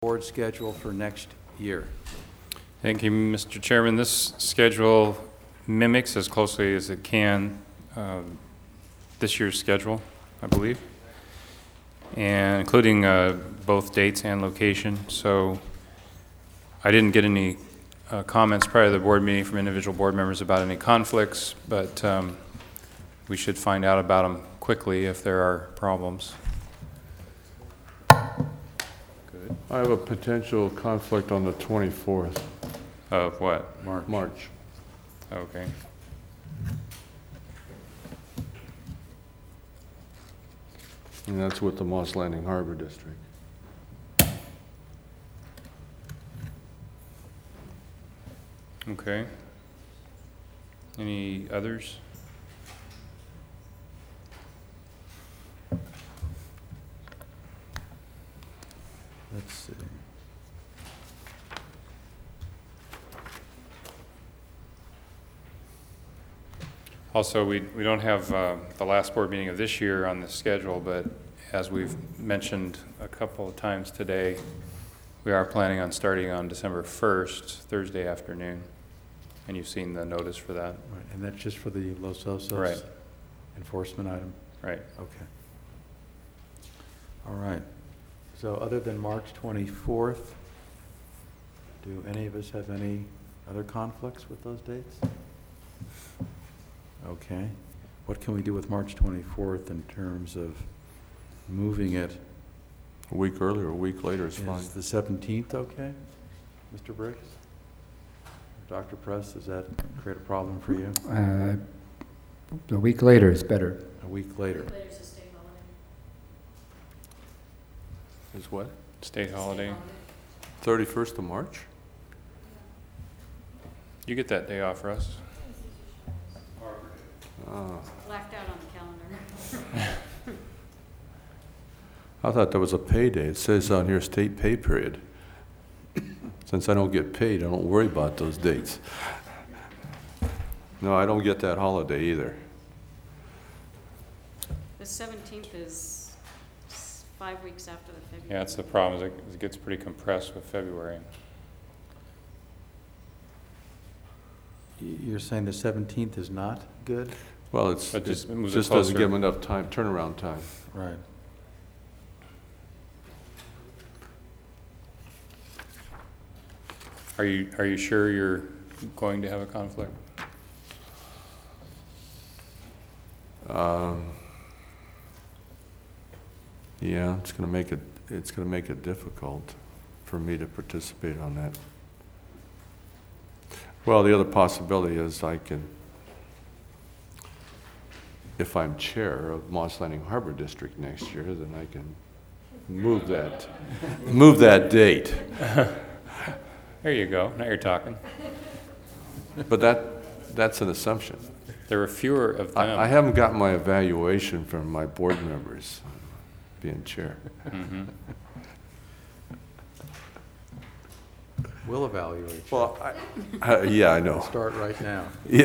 board schedule for next year. Thank you, Mr. Chairman. This schedule mimics as closely as it can this year's schedule, I believe, and including both dates and location. So I didn't get any comments prior to the board meeting from individual board members about any conflicts, but we should find out about them quickly if there are problems. Good. I have a potential conflict on the 24th, Of what? March. Okay. And that's with the Moss Landing Harbor District. Okay. Any others? Let's see. Also, we don't have the last board meeting of this year on the schedule, but as we've mentioned a couple of times today, we are planning on starting on December 1st, Thursday afternoon, and you've seen the notice for that. Right, and that's just for the Los Osos Right. enforcement item? Right. Okay. All right. So other than March 24th, do any of us have any other conflicts with those dates? Okay. What can we do with March 24th in terms of moving it? A week earlier, a week later is fine. Is the 17th okay, Mr. Briggs? Dr. Press, does that create a problem for you? A week later is better. A week later? Later's a state holiday. Is what? State holiday. 31st of March? You get that day off, Russ? Blacked out on the calendar. I thought that was a payday. It says on here, state pay period. Since I don't get paid, I don't worry about those dates. No, I don't get that holiday either. The 17th is 5 weeks after the February. Yeah, that's the problem, is it gets pretty compressed with February. You're saying the 17th is not good? Well, But just it moves it just doesn't give closer. them enough time, turnaround time. Right. Are you sure you're going to have a conflict? Yeah, it's going to make it difficult for me to participate on that. Well, the other possibility is I can, if I'm chair of Moss Landing Harbor District next year, then I can move that date. There you go, now you're talking. But that's an assumption. There were fewer of them. I haven't gotten my evaluation from my board members being chair. Mhm. We'll evaluate you. Well, yeah, I know. Start right now. Yeah.